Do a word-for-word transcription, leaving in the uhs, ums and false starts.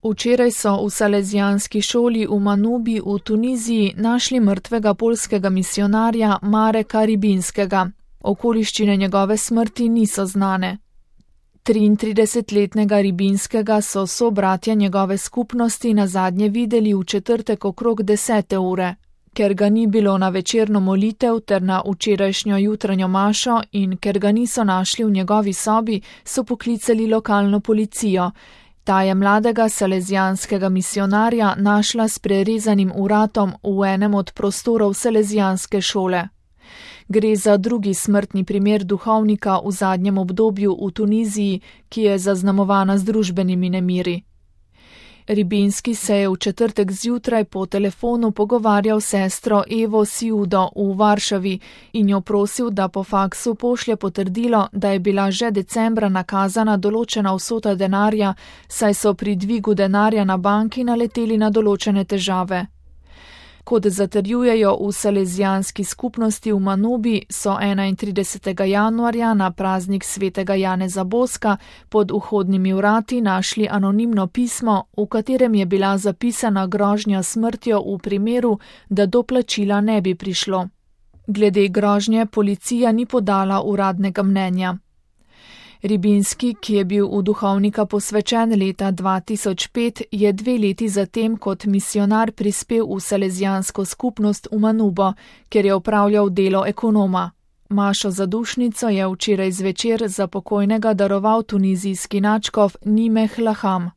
Včeraj so v salezijanski šoli v Manubi v Tuniziji našli mrtvega poljskega misijonarja Mareka Ribinskega. Okoliščine njegove smrti niso znane. triintridesetletnega Ribinskega so sobratja njegove skupnosti nazadnje videli v četrtek okrog desete ure. Ker ga ni bilo na večerno molitev ter na včerajšnjo jutranjo mašo in ker ga niso našli v njegovi sobi, so poklicali lokalno policijo. Ta je mladega salezijanskega misijonarja našla s prerezanim vratom v enem od prostorov salezijanske šole. Gre za drugi smrtni primer duhovnika v zadnjem obdobju v Tuniziji, ki je zaznamovana z družbenimi nemiri. Ribinski se je v četrtek zjutraj po telefonu pogovarjal s sestro Evo Siudo v Varšavi in jo prosil, da po faksu pošlje potrdilo, da je bila že decembra nakazana določena vsota denarja, saj so pri dvigu denarja na banki naleteli na določene težave. Kot zatrjujejo v salezijanski skupnosti v Manubi, so enaintridesetega januarja na praznik svetega Janeza Boska pod vhodnimi vrati našli anonimno pismo, v katerem je bila zapisana grožnja smrtjo v primeru, da do plačila ne bi prišlo. Glede grožnje policija ni podala uradnega mnenja. Ribinski, ki je bil v duhovnika posvečen leta dva tisoč pet, je dve leti zatem kot misijonar prispel v salezijansko skupnost v Manubo, kjer je opravljal delo ekonoma. Mašo za dušnico je včeraj zvečer za pokojnega daroval tunizijski nadškof Nimeh Laham.